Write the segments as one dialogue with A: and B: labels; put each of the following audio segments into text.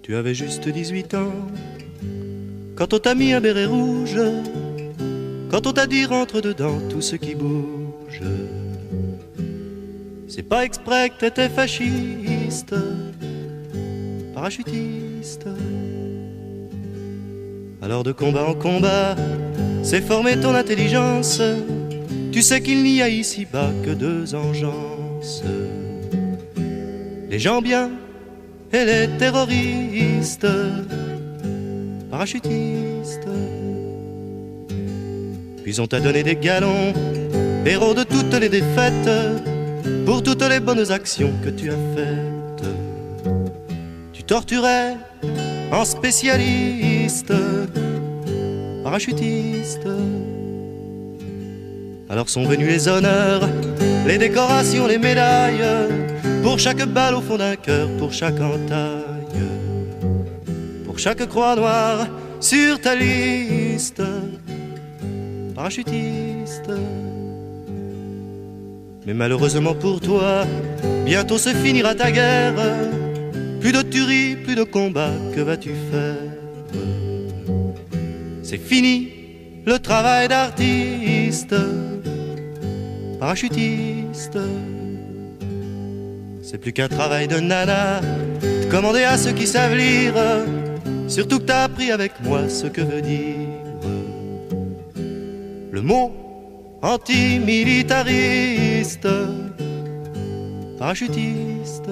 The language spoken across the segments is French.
A: Tu avais juste 18 ans quand on t'a mis un béret rouge, quand on t'a dit rentre dedans tout ce qui bouge. C'est pas exprès que t'étais fasciste, parachutiste. Alors de combat en combat, c'est former ton intelligence. Tu sais qu'il n'y a ici-bas que deux engences, les gens bien et les terroristes, parachutistes. Puis on t'a donné des galons, héros de toutes les défaites, pour toutes les bonnes actions que tu as faites. Tu torturais en spécialiste, parachutiste. Alors sont venus les honneurs, les décorations, les médailles, pour chaque balle au fond d'un cœur, pour chaque entaille, pour chaque croix noire sur ta liste, parachutiste. Mais malheureusement pour toi, bientôt se finira ta guerre. Plus de tuerie, plus de combat, que vas-tu faire? C'est fini le travail d'artiste, parachutiste. C'est plus qu'un travail de nana, de commander à ceux qui savent lire. Surtout que t'as appris avec moi ce que veut dire le mot antimilitariste, parachutiste.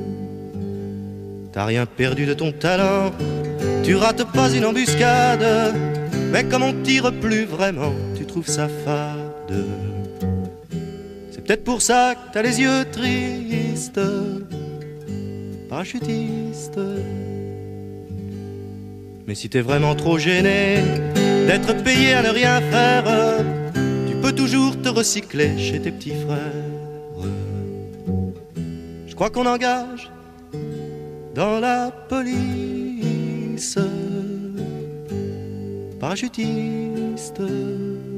A: T'as rien perdu de ton talent, tu rates pas une embuscade, mais comme on tire plus vraiment, tu trouves ça fade. C'est peut-être pour ça que t'as les yeux tristes, parachutiste. Mais si t'es vraiment trop gêné d'être payé à ne rien faire, tu peux toujours te recycler chez tes petits frères. Je crois qu'on engage dans la police, parachutiste.